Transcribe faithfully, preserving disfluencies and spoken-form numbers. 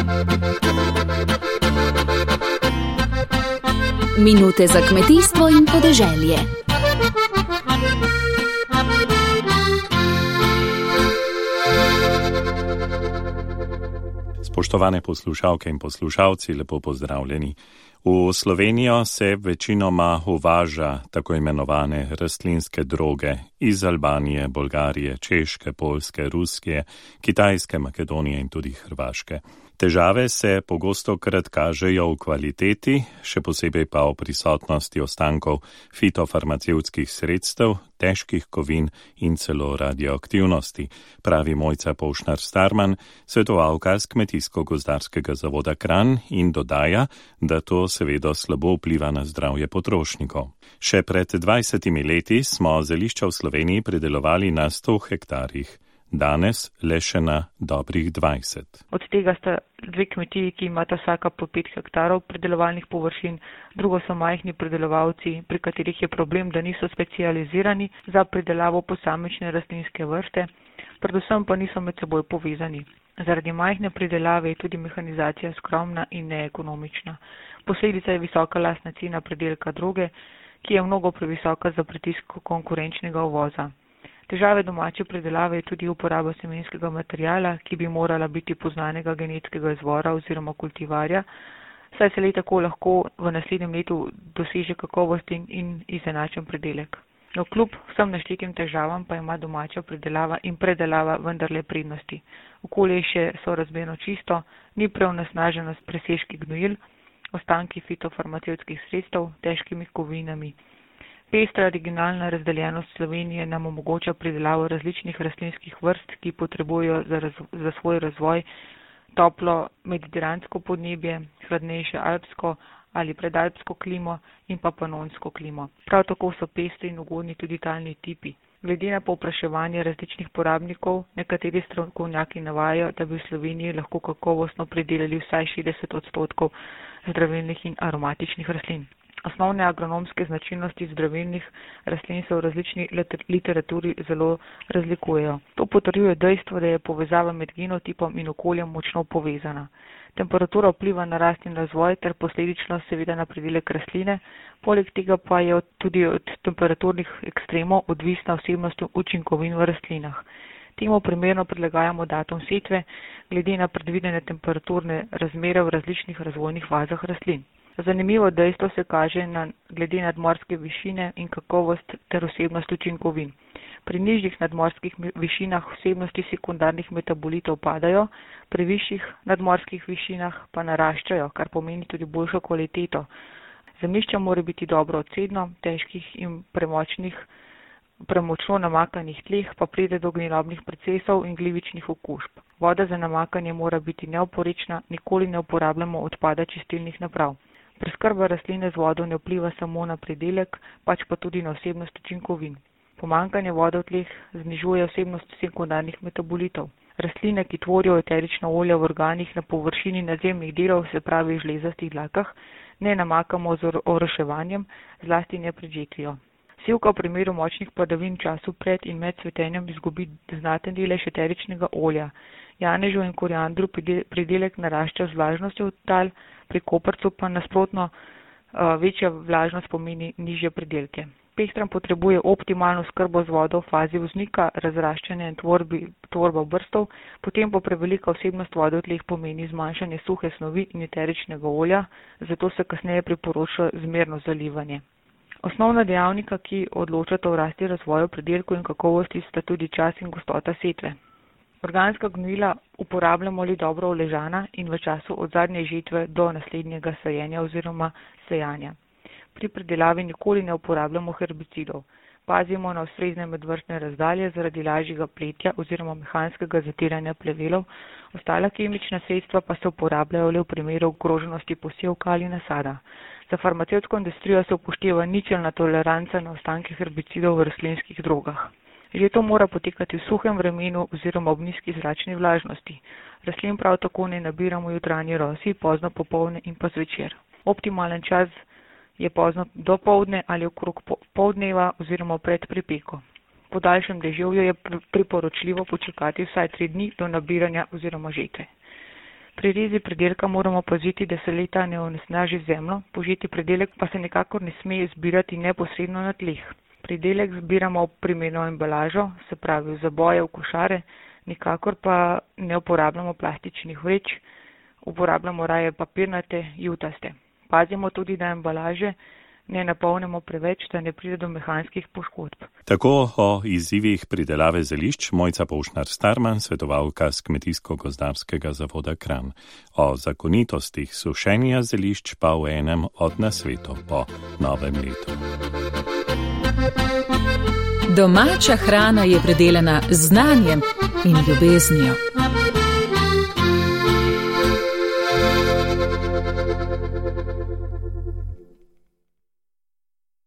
Minute za kmetijstvo in podeželje. Spoštovane poslušalke in poslušalci, lepo pozdravljeni. V Slovenijo se večinoma uvaža tako imenovane rastlinske droge iz Albanije, Bolgarije, Češke, Poljske, Rusije, Kitajske, Makedonije in tudi Hrvaške. Težave se pogosto krat kažejo v kvaliteti, še posebej pa v prisotnosti ostankov fitofarmacevtskih sredstev, težkih kovin in celo radioaktivnosti, pravi Mojca Povšnar-Starman, svetovalka z Kmetijsko-gozdarskega zavoda Kranj, in dodaja, da to seveda slabo vpliva na zdravje potrošnikov. Še pred dvajsetimi leti smo zelišča v Sloveniji pridelovali na sto hektarjih. Danes le še na dobrih dvajset. Od tega sta dve kmetiji, ki imata vsaka po pet hektarov pridelovalnih površin, drugo so majhni pridelovalci, pri katerih je problem, da niso specializirani za pridelavo posamične rastlinske vrste, predvsem pa niso med seboj povezani. Zaradi majhne pridelave je tudi mehanizacija skromna in neekonomična. Posledica je visoka lastna cena pridelka droge, ki je mnogo previsoka za pritisk konkurenčnega uvoza. Težave domače pridelave je tudi uporaba semenskega materijala, ki bi morala biti poznanega genetskega izvora oziroma kultivarja, saj se le tako lahko v naslednjem letu doseže kakovosten in izenačen pridelek. No, kljub vsem naštetim težavam pa ima domača pridelava in predelava vendarle prednosti. Okolje je še sorazmerno čisto, ni preonesnaženo s presežki gnojil, ostanki fitofarmacevtskih sredstev, težkimi kovinami. Pestra regionalna razdeljenost Slovenije nam omogoča pridelavo različnih rastlinskih vrst, ki potrebujejo za, raz, za svoj razvoj toplo mediteransko podnebje, hladnejše alpsko ali predalpsko klimo in pa panonsko klimo. Prav tako so pestri in ugodni tudi talni tipi. Glede na povpraševanje različnih porabnikov, nekateri strokovnjaki navajajo, da bi v Sloveniji lahko kakovostno pridelali vsaj šestdeset odstotkov zdravilnih in aromatičnih rastlin. Osnovne agronomske značilnosti zdravilnih rastlin se v različni literaturi zelo razlikujejo. To potrjuje dejstvo, da je povezava med genotipom in okoljem močno povezana. Temperatura vpliva na rast in razvoj ter posledično seveda na pridelek rastline, poleg tega pa je tudi od temperaturnih ekstremov odvisna vsebnost učinkovin v rastlinah. Temu primerno prilagajamo datum setve glede na predvidene temperaturne razmere v različnih razvojnih fazah rastlin. Zanimivo dejstvo se kaže na, glede nadmorske višine in kakovost ter vsebnost učinkovin. Pri nižjih nadmorskih višinah vsebnosti sekundarnih metabolitov padajo, pri višjih nadmorskih višinah pa naraščajo, kar pomeni tudi boljšo kvaliteto. Zemljišče mora biti dobro odcedno, težkih in premočnih, premočno namakanih tleh pa pride do gnilobnih procesov in glivičnih okužb. Voda za namakanje mora biti neoporečna, nikoli ne uporabljamo odpada čistilnih naprav. Preskrba rastline z vodo ne vpliva samo na pridelek, pač pa tudi na vsebnost učinkovin. Pomanjkanje vode v tleh znižuje vsebnost sekundarnih metabolitov. Rastline, ki tvorijo eterična olja v organih na površini nadzemnih delov, se pravi v žlezastih dlakah, ne namakamo z oroševanjem, zlasti ne pred žetvijo. Sivka v primeru močnih padavin v času pred in med cvetenjem izgubi znaten delež eteričnega olja. Janežu in koriandru pridelek narašča z vlažnostjo tal, pri koprcu pa nasprotno večja vlažnost pomeni nižje pridelke. Pestran potrebuje optimalno skrbo z vodo v fazi vznika, razraščanja in tvorbi, tvorba brstov, potem pa prevelika vsebnost vode v tleh pomeni zmanjšanje suhe snovi in eteričnega olja, zato se kasneje priporoča zmerno zalivanje. Osnovna dejavnika, ki odločata o rasti, razvoju, pridelku in kakovosti, sta tudi čas in gostota setve. Organska gnojila uporabljamo le dobro uležana in v času od zadnje žetve do naslednjega sajenja oziroma sejanja. Pri pridelavi nikoli ne uporabljamo herbicidov. Pazimo na ustrezne medvrstne razdalje zaradi lažjega pletja oziroma mehanskega zatiranja plevelov. Ostala kemična sredstva pa se uporabljajo le v primeru ogroženosti posevka ali nasada. Za farmacevtsko industrijo se upošteva ničelna toleranca na ostanke herbicidov v rastlinskih drogah. Že to mora potekati v suhem vremenu oziroma ob nizki zračni vlažnosti. Rastlin prav tako ne nabiramo jutranji rosi, pozno popoldne in pa zvečer. Optimalen čas je pozno dopoldne ali okrog poldneva oziroma pred pripeko. Po daljšem deževju je priporočljivo počakati vsaj tri dni do nabiranja oziroma žetve. Pri rezi pridelka moramo paziti, da se leta ne onesnaži zemljo, požeti pridelek pa se nikakor ne sme zbirati neposredno na tleh. Pridelek zbiramo ob primerno embalažo, se pravi v zaboje, v košare, nikakor pa ne uporabljamo plastičnih vreč, uporabljamo raje papirnate, jutaste. Pazimo tudi, da embalaže ne napolnimo preveč, da ne pride do mehanskih poškodb. Tako o izzivih pridelave zelišč Mojca Povšnar-Starman, svetovalka z Kmetijsko-gozdarskega zavoda Kranj. O zakonitostih sušenja zelišč pa v enem od nasvetov po novem letu. Domača hrana je predelana z znanjem in ljubeznijo.